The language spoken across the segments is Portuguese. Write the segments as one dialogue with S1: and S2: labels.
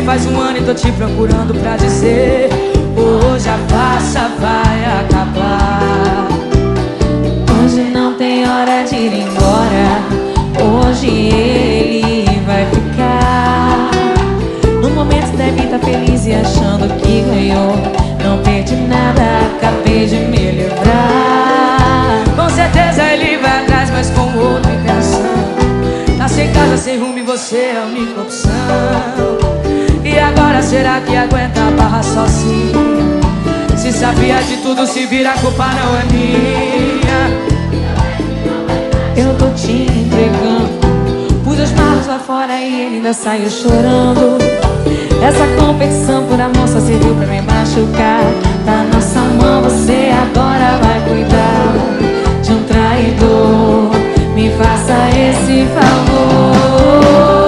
S1: faz um ano e tô te procurando pra dizer: hoje a farsa vai acabar.
S2: Hoje não tem hora de ir embora. Hoje ele vai ficar. No momento deve estar feliz e achando que ganhou. Não perdi nada, acabei de me livrar.
S1: Com certeza ele vai atrás, mas com outra intenção. Tá sem casa, sem rumo e você é a única opção. E agora será que aguenta a barra sozinha? Se sabia de tudo, se vira, a culpa não é minha.
S2: Eu tô te entregando. Pus as malas lá fora e ele ainda saiu chorando. Essa competição por amor só serviu pra me machucar. Tá na nossa mão, você agora vai cuidar de um traidor. Me faça esse favor.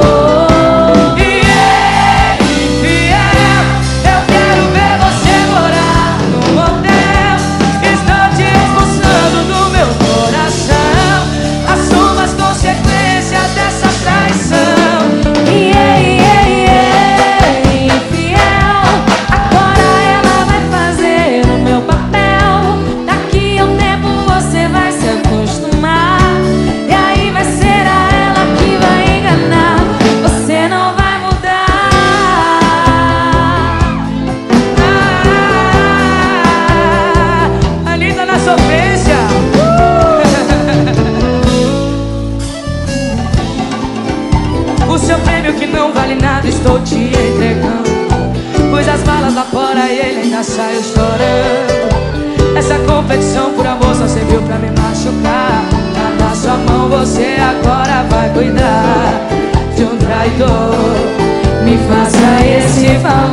S1: O seu prêmio que não vale nada estou te entregando. Pus as balas lá fora e ele ainda saiu chorando. Essa competição por amor só serviu pra me machucar. Tá na sua mão, você agora vai cuidar de um traidor.
S2: Me faça esse favor.